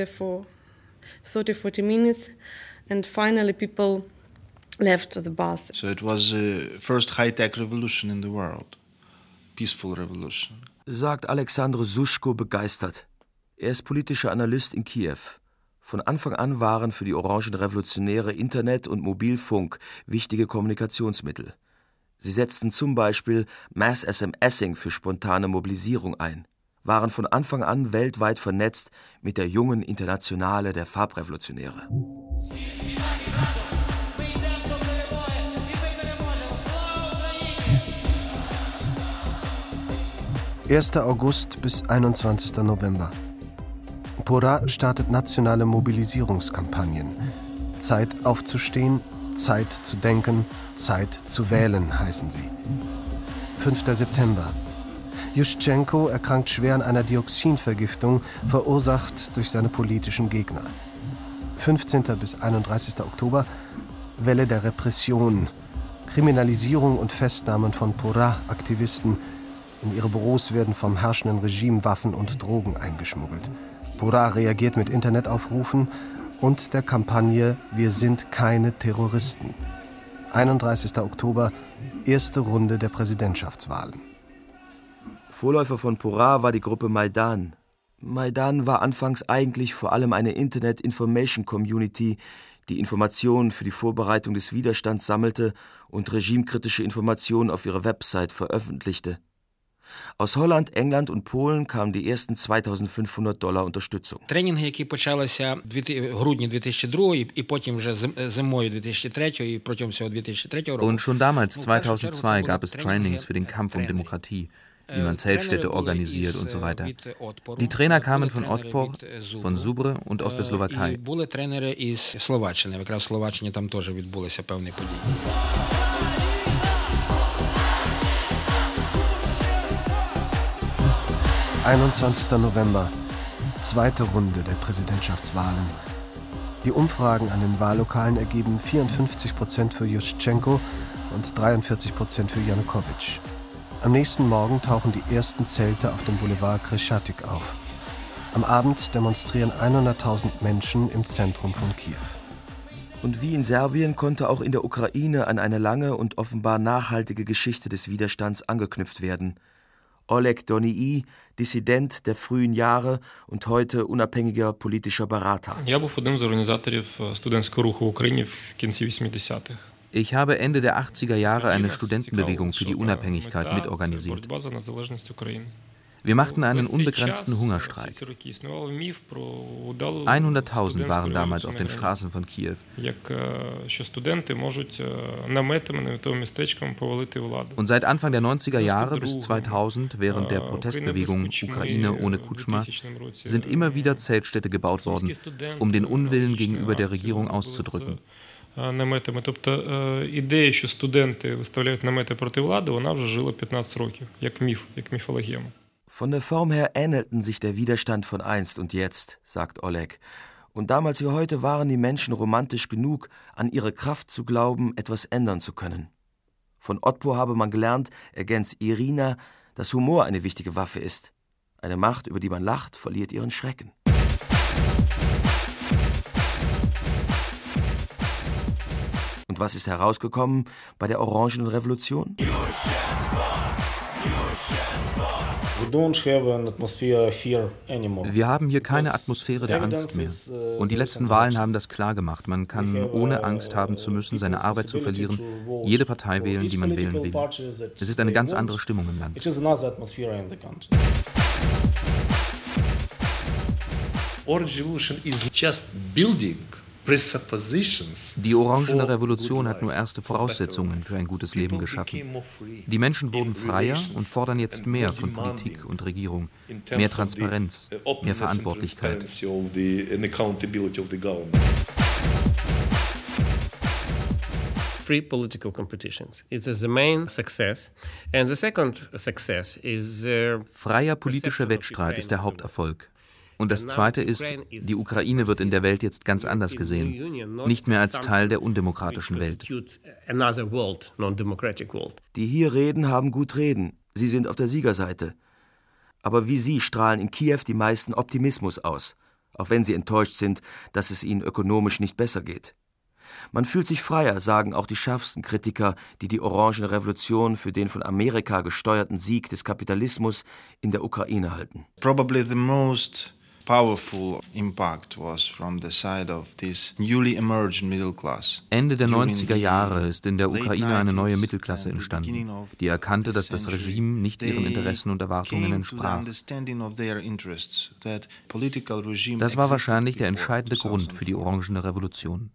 30-40 minutes, and finally people left the bus.
So it was the first high-tech revolution in the world, peaceful revolution.
Sagt Alexandre Suschko begeistert. Er ist politischer Analyst in Kiew. Von Anfang an waren für die Orangenrevolutionäre Internet und Mobilfunk wichtige Kommunikationsmittel. Sie setzten zum Beispiel Mass-SMSing für spontane Mobilisierung ein, waren von Anfang an weltweit vernetzt mit der jungen Internationale der Farbrevolutionäre.
(1. August bis 21. November). Pora startet nationale Mobilisierungskampagnen. Zeit aufzustehen, Zeit zu denken, Zeit zu wählen, heißen sie. 5. September. Juschtschenko erkrankt schwer an einer Dioxinvergiftung, verursacht durch seine politischen Gegner. 15. bis 31. Oktober, Welle der Repression, Kriminalisierung und Festnahmen von Pora-Aktivisten. In ihre Büros werden vom herrschenden Regime Waffen und Drogen eingeschmuggelt. Pora reagiert mit Internetaufrufen und der Kampagne »Wir sind keine Terroristen«. 31. Oktober, erste Runde der Präsidentschaftswahlen.
Vorläufer von Pora war die Gruppe Maidan. Maidan war anfangs eigentlich vor allem eine Internet-Information-Community, die Informationen für die Vorbereitung des Widerstands sammelte und regimekritische Informationen auf ihrer Website veröffentlichte. Aus Holland, England und Polen kamen die ersten $2.500 Unterstützung.
Тренінги, які почалися в грудні 2002 і потім вже зимою 2003 і протягом всього 2003 року.
Und schon damals, 2002, gab es Trainings für den Kampf um Demokratie, wie man Zeltstädte organisiert und so weiter. Die Trainer kamen von Otpor, von Zubre und aus der Slowakei.
І були тренери із Словаччини. Якраз в Словаччині там теж відбулися певні події.
21. November, zweite Runde der Präsidentschaftswahlen. Die Umfragen an den Wahllokalen ergeben 54% für Juschenko und 43% für Janukowitsch. Am nächsten Morgen tauchen die ersten Zelte auf dem Boulevard Kreschatyk auf. Am Abend demonstrieren 100.000 Menschen im Zentrum von Kiew.
Und wie in Serbien konnte auch in der Ukraine an eine lange und offenbar nachhaltige Geschichte des Widerstands angeknüpft werden. Oleg Donii, Dissident der frühen Jahre und heute unabhängiger politischer Berater.
Ich habe Ende der 80er Jahre eine Studentenbewegung für die Unabhängigkeit mitorganisiert. Wir machten einen unbegrenzten Hungerstreik. 100.000 waren damals auf den Straßen von Kiew. Und seit Anfang der 90er Jahre bis 2000, während der Protestbewegung Ukraine ohne Kutschma, sind immer wieder Zeltstädte gebaut worden, um den Unwillen gegenüber der Regierung auszudrücken.
Наметами. Тобто ідея, що студенти виставляють намети проти влади, вона вже жила 15 років, як міф, як міфологема.
Von der Form her ähnelten sich der Widerstand von einst und jetzt, sagt Oleg. Und damals wie heute waren die Menschen romantisch genug, an ihre Kraft zu glauben, etwas ändern zu können. Von Otpo habe man gelernt, ergänzt Irina, dass Humor eine wichtige Waffe ist. Eine Macht, über die man lacht, verliert ihren Schrecken. Und was ist herausgekommen bei der Orangenen Revolution?
Wir haben hier keine Atmosphäre der Angst mehr. Und die letzten Wahlen haben das klar gemacht. Man kann, ohne Angst haben zu müssen, seine Arbeit zu verlieren, jede Partei wählen, die man wählen will. Es ist eine ganz andere Stimmung im Land.
Orange Revolution is just building.
Die Orangene Revolution hat nur erste Voraussetzungen für ein gutes Leben geschaffen. Die Menschen wurden freier und fordern jetzt mehr von Politik und Regierung, mehr Transparenz, mehr Verantwortlichkeit.
Free political competitions is the main success, and the second success is
freier politischer Wettstreit ist der Haupterfolg. Und das Zweite ist, die Ukraine wird in der Welt jetzt ganz anders gesehen, nicht mehr als Teil der undemokratischen Welt.
Die hier reden, haben gut reden. Sie sind auf der Siegerseite. Aber wie Sie strahlen in Kiew die meisten Optimismus aus, auch wenn sie enttäuscht sind, dass es ihnen ökonomisch nicht besser geht. Man fühlt sich freier, sagen auch die schärfsten Kritiker, die die Orangene Revolution für den von Amerika gesteuerten Sieg des Kapitalismus in der Ukraine halten.
Probably the most powerful impact was from the side of this newly emerged middle class.
Ende der 90er Jahre ist in der Ukraine eine neue Mittelklasse entstanden, die erkannte, dass das Regime nicht ihren Interessen und Erwartungen entsprach. Das war wahrscheinlich der entscheidende Grund für die Orangene Revolution.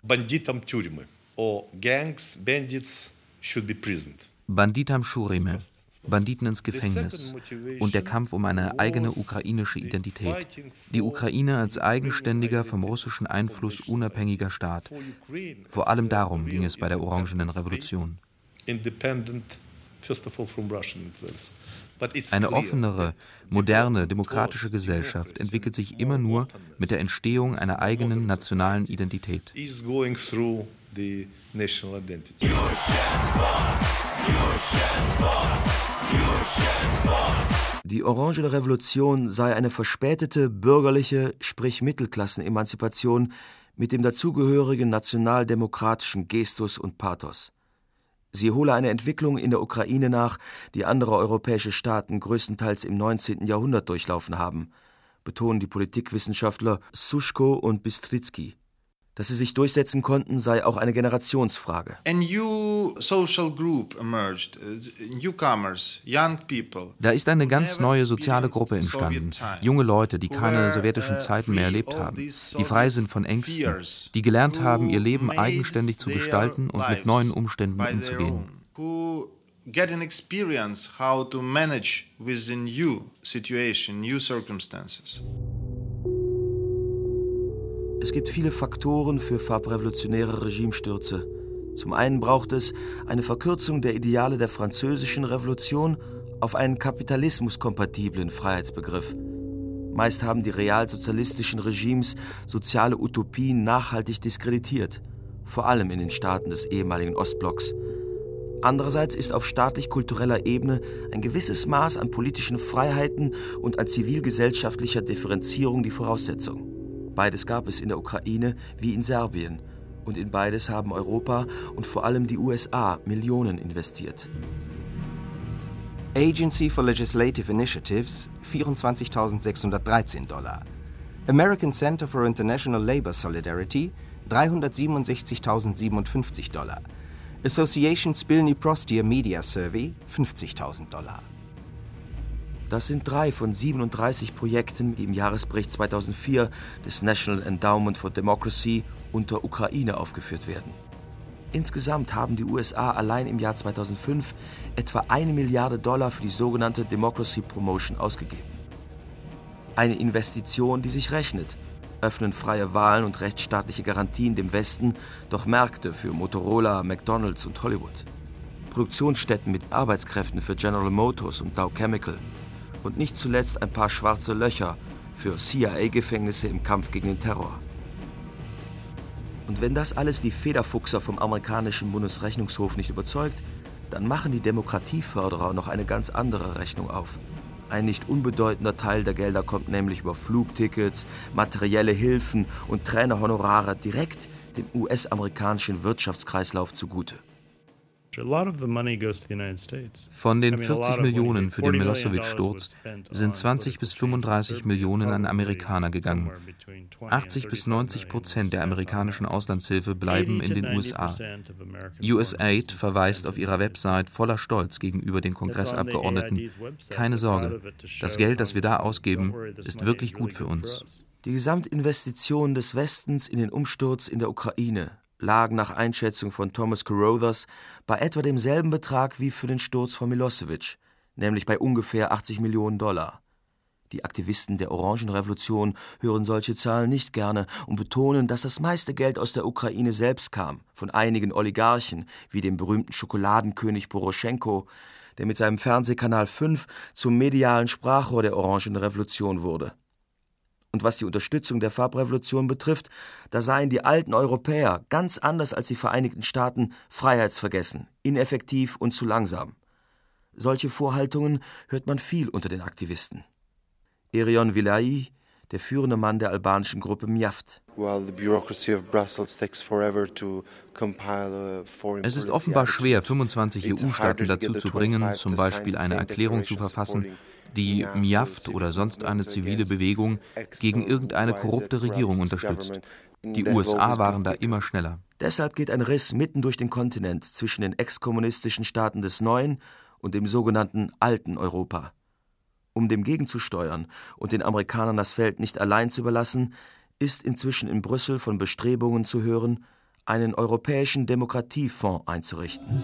Banditam Shurime, Banditen ins Gefängnis und der Kampf um eine eigene ukrainische Identität. Die Ukraine als eigenständiger, vom russischen Einfluss unabhängiger Staat. Vor allem darum ging es bei der Orangenen Revolution. Eine offenere, moderne, demokratische Gesellschaft entwickelt sich immer nur mit der Entstehung einer eigenen nationalen Identität.
Die Orangene Revolution sei eine verspätete bürgerliche, sprich Mittelklassen-Emanzipation mit dem dazugehörigen nationaldemokratischen Gestus und Pathos. Sie hole eine Entwicklung in der Ukraine nach, die andere europäische Staaten größtenteils im 19. Jahrhundert durchlaufen haben, betonen die Politikwissenschaftler Sushko und Bistritski. Dass sie sich durchsetzen konnten, sei auch eine Generationsfrage.
Da ist eine ganz neue soziale Gruppe entstanden. Junge Leute, die keine sowjetischen Zeiten mehr erlebt haben, die frei sind von Ängsten, die gelernt haben, ihr Leben eigenständig zu gestalten und mit neuen Umständen umzugehen.
Get an experience how to manage with a new situation, new circumstances.
Es gibt viele Faktoren für farbrevolutionäre Regimestürze. Zum einen braucht es eine Verkürzung der Ideale der französischen Revolution auf einen kapitalismuskompatiblen Freiheitsbegriff. Meist haben die realsozialistischen Regimes soziale Utopien nachhaltig diskreditiert, vor allem in den Staaten des ehemaligen Ostblocks. Andererseits ist auf staatlich-kultureller Ebene ein gewisses Maß an politischen Freiheiten und an zivilgesellschaftlicher Differenzierung die Voraussetzung. Beides gab es in der Ukraine wie in Serbien. Und in beides haben Europa und vor allem die USA Millionen investiert.
Agency for Legislative Initiatives $24.613. American Center for International Labor Solidarity $367.057. Association Spilny Prostier Media Survey $50.000.
Das sind 3 von 37 Projekten, die im Jahresbericht 2004 des National Endowment for Democracy unter Ukraine aufgeführt werden. Insgesamt haben die USA allein im Jahr 2005 etwa $1 Milliarde für die sogenannte Democracy Promotion ausgegeben. Eine Investition, die sich rechnet, öffnen freie Wahlen und rechtsstaatliche Garantien dem Westen doch Märkte für Motorola, McDonald's und Hollywood. Produktionsstätten mit Arbeitskräften für General Motors und Dow Chemical. Und nicht zuletzt ein paar schwarze Löcher für CIA-Gefängnisse im Kampf gegen den Terror. Und wenn das alles die Federfuchser vom amerikanischen Bundesrechnungshof nicht überzeugt, dann machen die Demokratieförderer noch eine ganz andere Rechnung auf. Ein nicht unbedeutender Teil der Gelder kommt nämlich über Flugtickets, materielle Hilfen und Trainerhonorare direkt dem US-amerikanischen Wirtschaftskreislauf zugute.
Von den 40 Millionen für den Milosevic-Sturz sind 20 bis 35 Millionen an Amerikaner gegangen. 80-90% der amerikanischen Auslandshilfe bleiben in den USA. USAID verweist auf ihrer Website voller Stolz gegenüber den Kongressabgeordneten: Keine Sorge, das Geld, das wir da ausgeben, ist wirklich gut für uns.
Die Gesamtinvestitionen des Westens in den Umsturz in der Ukraine lagen nach Einschätzung von Thomas Carothers bei etwa demselben Betrag wie für den Sturz von Milosevic, nämlich bei ungefähr $80 Millionen. Die Aktivisten der Orangenrevolution hören solche Zahlen nicht gerne und betonen, dass das meiste Geld aus der Ukraine selbst kam, von einigen Oligarchen, wie dem berühmten Schokoladenkönig Poroschenko, der mit seinem Fernsehkanal 5 zum medialen Sprachrohr der Orangenrevolution wurde. Und was die Unterstützung der Farbrevolution betrifft, da seien die alten Europäer, ganz anders als die Vereinigten Staaten, freiheitsvergessen, ineffektiv und zu langsam. Solche Vorhaltungen hört man viel unter den Aktivisten. Erion Villayi, der führende Mann der albanischen Gruppe Mjaft.
Es ist offenbar schwer, 25 EU-Staaten dazu zu bringen, zum Beispiel eine Erklärung zu verfassen, die Mjaft oder sonst eine zivile Bewegung gegen irgendeine korrupte Regierung unterstützt. Die USA waren da immer schneller.
Deshalb geht ein Riss mitten durch den Kontinent zwischen den ex-kommunistischen Staaten des neuen und dem sogenannten alten Europa. Um dem gegenzusteuern und den Amerikanern das Feld nicht allein zu überlassen, ist inzwischen in Brüssel von Bestrebungen zu hören, einen europäischen Demokratiefonds einzurichten.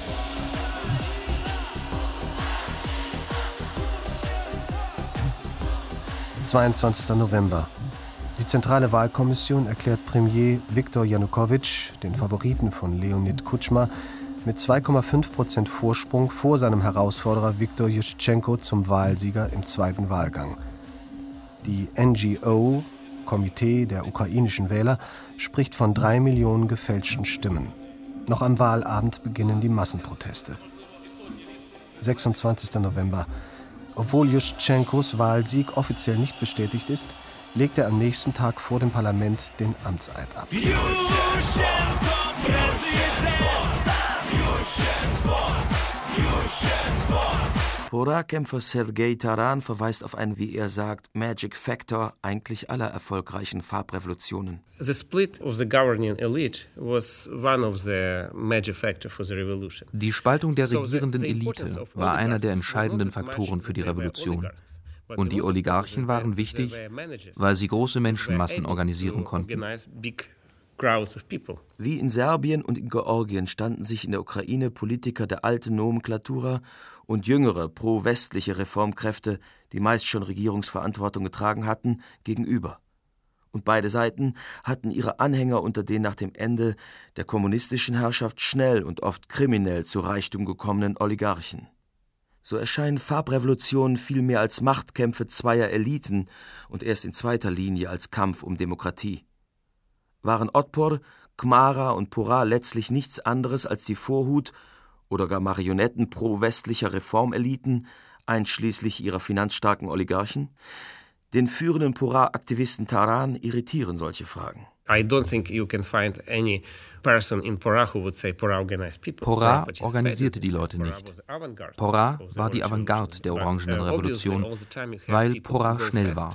»22. November. Die Zentrale Wahlkommission erklärt Premier Viktor Janukowitsch, den Favoriten von Leonid Kutschma, mit 2,5% Vorsprung vor seinem Herausforderer Viktor Juschtschenko zum Wahlsieger im zweiten Wahlgang. Die NGO, Komitee der ukrainischen Wähler, spricht von 3 Millionen gefälschten Stimmen. Noch am Wahlabend beginnen die Massenproteste. 26. November. Obwohl Juschtschenkos Wahlsieg offiziell nicht bestätigt ist, legt er am nächsten Tag vor dem Parlament den Amtseid ab.
Hurra-Kämpfer Sergei Taran verweist auf einen, wie er sagt, Magic Factor eigentlich aller erfolgreichen Farbrevolutionen.
The split of the governing elite was one of the major factors for the revolution.
Die Spaltung der regierenden Elite war einer der entscheidenden Faktoren für die Revolution. Und die Oligarchen waren wichtig, weil sie große Menschenmassen organisieren konnten.
Wie in Serbien und in Georgien standen sich in der Ukraine Politiker der alten Nomenklatura und jüngere pro-westliche Reformkräfte, die meist schon Regierungsverantwortung getragen hatten, gegenüber. Und beide Seiten hatten ihre Anhänger unter den nach dem Ende der kommunistischen Herrschaft schnell und oft kriminell zu Reichtum gekommenen Oligarchen. So erscheinen Farbrevolutionen vielmehr als Machtkämpfe zweier Eliten und erst in zweiter Linie als Kampf um Demokratie. Waren Otpor, Khmara und Porá letztlich nichts anderes als die Vorhut oder gar Marionetten pro-westlicher Reformeliten, einschließlich ihrer finanzstarken Oligarchen? Den führenden Porá-Aktivisten Taran irritieren solche Fragen.
I don't think you can find any person in Porá who would say Porá organized people.
Porá organisierte die Leute nicht. Porá war die Avantgarde der Orangenen Revolution, weil Porá schnell war.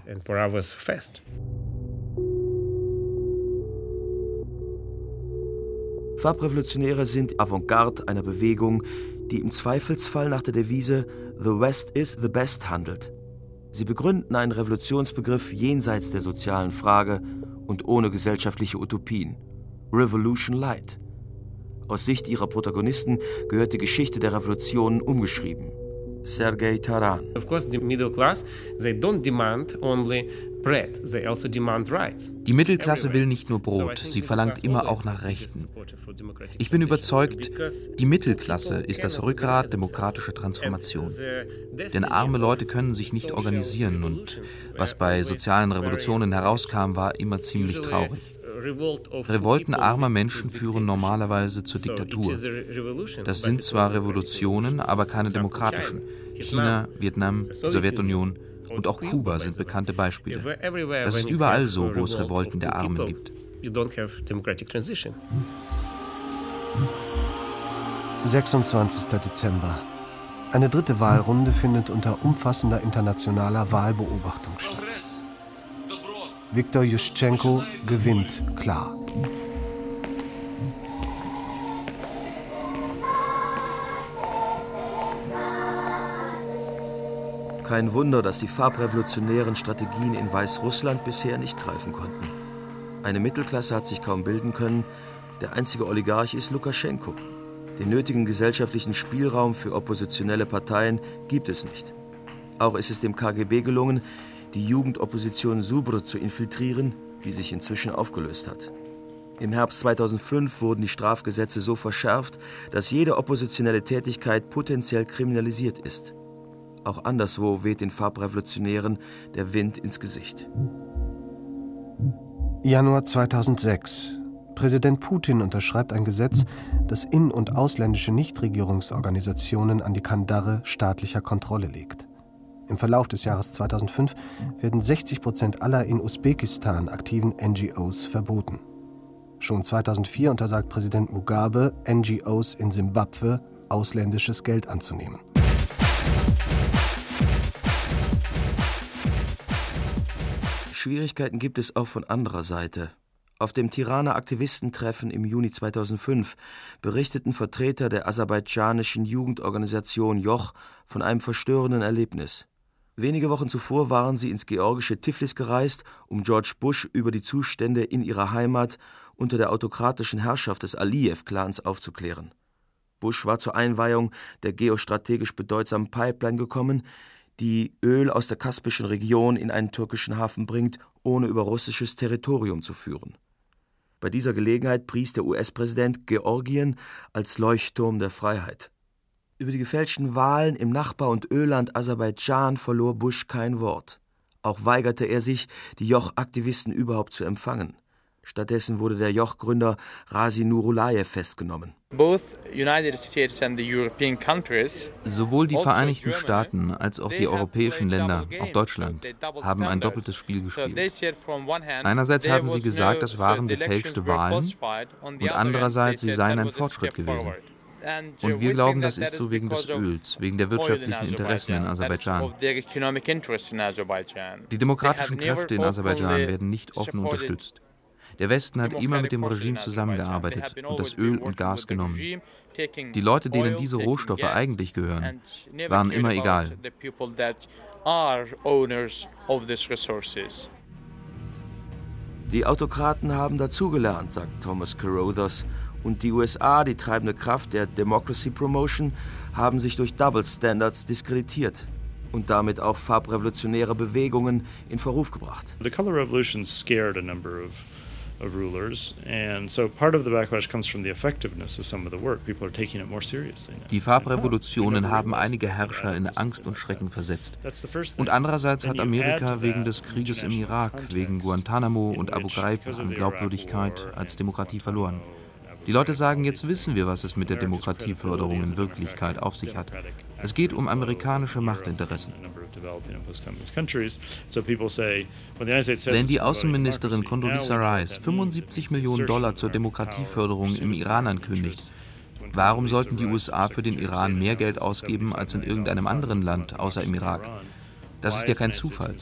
Farbrevolutionäre sind Avantgarde einer Bewegung, die im Zweifelsfall nach der Devise „The West is the best" handelt. Sie begründen einen Revolutionsbegriff jenseits der sozialen Frage und ohne gesellschaftliche Utopien. Revolution Light. Aus Sicht ihrer Protagonisten gehört die Geschichte der Revolutionen umgeschrieben. Sergei Taran.
Of course, the middle class, they don't demand only bread, they also demand rights.
Die Mittelklasse will nicht nur Brot, sie verlangt immer auch nach Rechten. Ich bin überzeugt, die Mittelklasse ist das Rückgrat demokratischer Transformation. Denn arme Leute können sich nicht organisieren und was bei sozialen Revolutionen herauskam, war immer ziemlich traurig. Revolten armer Menschen führen normalerweise zur Diktatur. Das sind zwar Revolutionen, aber keine demokratischen. China, Vietnam, die Sowjetunion und auch Kuba sind bekannte Beispiele. Das ist überall so, wo es Revolten der Armen gibt.
26. Dezember. Eine dritte Wahlrunde findet unter umfassender internationaler Wahlbeobachtung statt. Viktor Juschenko gewinnt klar.
Kein Wunder, dass die farbrevolutionären Strategien in Weißrussland bisher nicht greifen konnten. Eine Mittelklasse hat sich kaum bilden können. Der einzige Oligarch ist Lukaschenko. Den nötigen gesellschaftlichen Spielraum für oppositionelle Parteien gibt es nicht. Auch ist es dem KGB gelungen, die Jugendopposition Subr zu infiltrieren, die sich inzwischen aufgelöst hat. Im Herbst 2005 wurden die Strafgesetze so verschärft, dass jede oppositionelle Tätigkeit potenziell kriminalisiert ist. Auch anderswo weht den Farbrevolutionären der Wind ins Gesicht.
Januar 2006. Präsident Putin unterschreibt ein Gesetz, das in- und ausländische Nichtregierungsorganisationen an die Kandare staatlicher Kontrolle legt. Im Verlauf des Jahres 2005 werden 60% aller in Usbekistan aktiven NGOs verboten. Schon 2004 untersagt Präsident Mugabe NGOs in Simbabwe, ausländisches Geld anzunehmen.
Schwierigkeiten gibt es auch von anderer Seite. Auf dem Tiraner Aktivistentreffen im Juni 2005 berichteten Vertreter der aserbaidschanischen Jugendorganisation JOCH von einem verstörenden Erlebnis. Wenige Wochen zuvor waren sie ins georgische Tiflis gereist, um George Bush über die Zustände in ihrer Heimat unter der autokratischen Herrschaft des Aliyev-Clans aufzuklären. Bush war zur Einweihung der geostrategisch bedeutsamen Pipeline gekommen, die Öl aus der kaspischen Region in einen türkischen Hafen bringt, ohne über russisches Territorium zu führen. Bei dieser Gelegenheit pries der US-Präsident Georgien als Leuchtturm der Freiheit. Über die gefälschten Wahlen im Nachbar- und Ölland Aserbaidschan verlor Bush kein Wort. Auch weigerte er sich, die JOCH-Aktivisten überhaupt zu empfangen. Stattdessen wurde der JOCH-Gründer Razi Nurulayev festgenommen.
Sowohl die Vereinigten Staaten als auch die europäischen Länder, auch Deutschland, haben ein doppeltes Spiel gespielt. Einerseits haben sie gesagt, das waren gefälschte Wahlen, und andererseits, sie seien ein Fortschritt gewesen. Und wir glauben, das ist so wegen des Öls, wegen der wirtschaftlichen Interessen in Aserbaidschan. Die demokratischen Kräfte in Aserbaidschan werden nicht offen unterstützt. Der Westen hat immer mit dem Regime zusammengearbeitet und das Öl und Gas genommen. Die Leute, denen diese Rohstoffe eigentlich gehören, waren immer egal.
Die Autokraten haben dazugelernt, sagt Thomas Carothers, und die USA, die treibende Kraft der Democracy Promotion, haben sich durch Double Standards diskreditiert und damit auch farbrevolutionäre Bewegungen in Verruf gebracht.
The Color Revolution scared a number of of rulers, and so part of the backlash comes from the effectiveness of some of the work. People are taking it more seriously now.
Die Farbrevolutionen haben einige Herrscher in Angst und Schrecken versetzt. Und andererseits hat Amerika wegen des Krieges im Irak, wegen Guantanamo und Abu Ghraib an Glaubwürdigkeit als Demokratie verloren. Die Leute sagen, jetzt wissen wir, was es mit der Demokratieförderung in Wirklichkeit auf sich hat. Es geht um amerikanische Machtinteressen. Wenn die Außenministerin Condoleezza Rice $75 Millionen zur Demokratieförderung im Iran ankündigt, warum sollten die USA für den Iran mehr Geld ausgeben als in irgendeinem anderen Land außer im Irak? Das ist ja kein Zufall.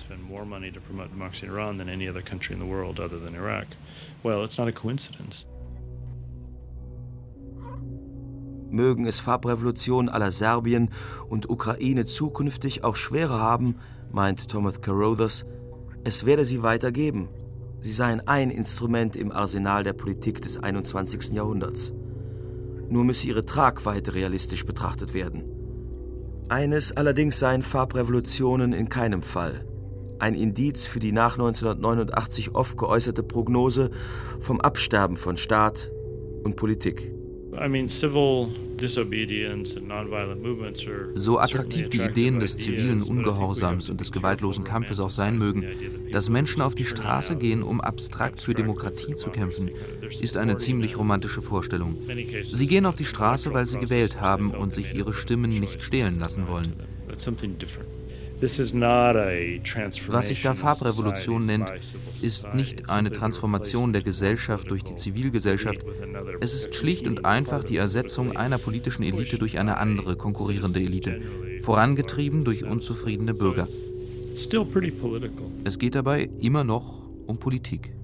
Mögen es Farbrevolutionen à la Serbien und Ukraine zukünftig auch schwerer haben, meint Thomas Carothers, es werde sie weitergeben. Sie seien ein Instrument im Arsenal der Politik des 21. Jahrhunderts. Nur müsse ihre Tragweite realistisch betrachtet werden. Eines allerdings seien Farbrevolutionen in keinem Fall. Ein Indiz für die nach 1989 oft geäußerte Prognose vom Absterben von Staat und Politik.
So attraktiv die Ideen des zivilen Ungehorsams und des gewaltlosen Kampfes auch sein mögen, dass Menschen auf die Straße gehen, um abstrakt für Demokratie zu kämpfen, ist eine ziemlich romantische Vorstellung. Sie gehen auf die Straße, weil sie gewählt haben und sich ihre Stimmen nicht stehlen lassen wollen. Was sich da Farbrevolution nennt, ist nicht eine Transformation der Gesellschaft durch die Zivilgesellschaft. Es ist schlicht und einfach die Ersetzung einer politischen Elite durch eine andere konkurrierende Elite, vorangetrieben durch unzufriedene Bürger. Es geht dabei immer noch um Politik.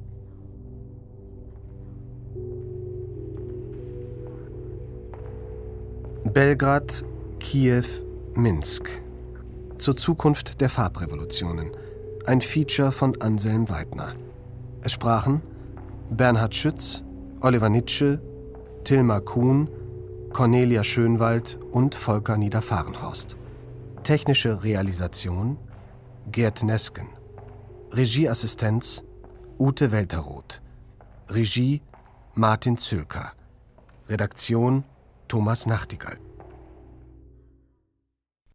Belgrad, Kiew, Minsk. Zur Zukunft der Farbrevolutionen. Ein Feature von Anselm Weidner. Es sprachen Bernhard Schütz, Oliver Nitsche, Tilma Kuhn, Cornelia Schönwald und Volker Niederfahrenhorst. Technische Realisation Gerd Nesken. Regieassistenz Ute Welteroth. Regie Martin Zülker. Redaktion Thomas Nachtigall.